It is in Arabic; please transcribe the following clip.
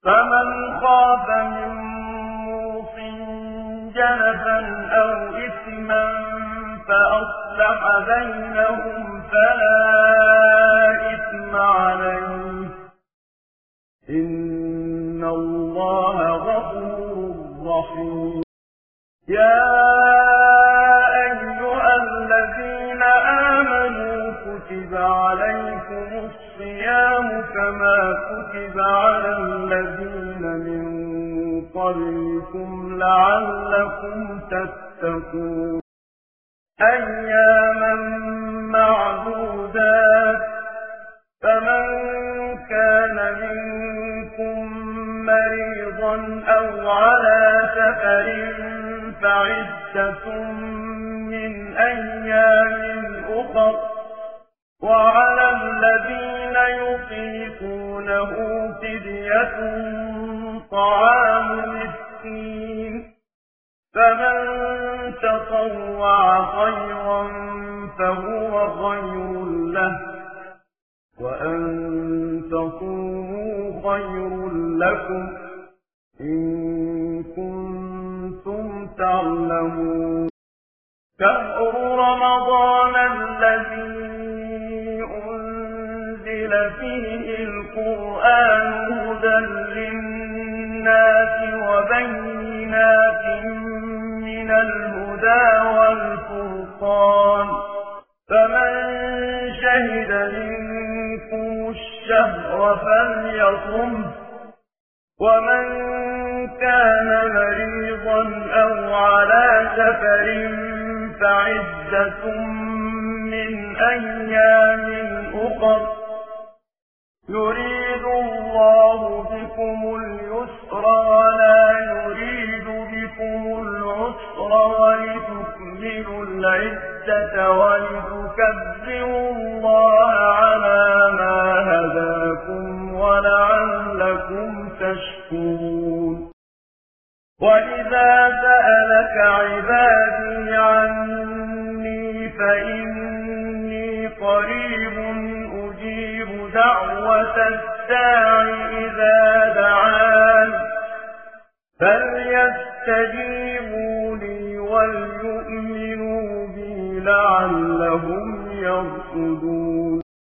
فمن خاف من موص جنفا أو إثما فأصلح بينهم فلا إثم عليه إن الله غفور رحيم. يا أيها الذين آمنوا كتب عليكم الصيام كما كتب على الذين من قبلكم لعلكم تتقون أياما معدودات فمن كان منكم مريضا أو على سفر فعدة من أيام أخر وعلى الذين يطيقونه فدية طعام مسكين فمن تطوع خيرا فهو خير له وأن تصوموا خير لكم إن كنتم تعلمون. شهر رمضان الذي أنزل فيه القرآن هدى للناس وبينات من الهدى والفرقان فمن شهد منكم الشهر فليصمه ومن كان مريضا أو على سفر فعدة من أيام أخر يريد الله بكم اليسر ولا يريد بكم العسر ولتكملوا العدة ولتكبروا الله على ما هداكم ولعلكم تشكرون. وإذا سألك عبادي عني فإني قريب أجيب دعوة الداع إذا دعان فليستجيبوا لي وليؤمنوا بي لعلهم يرشدون.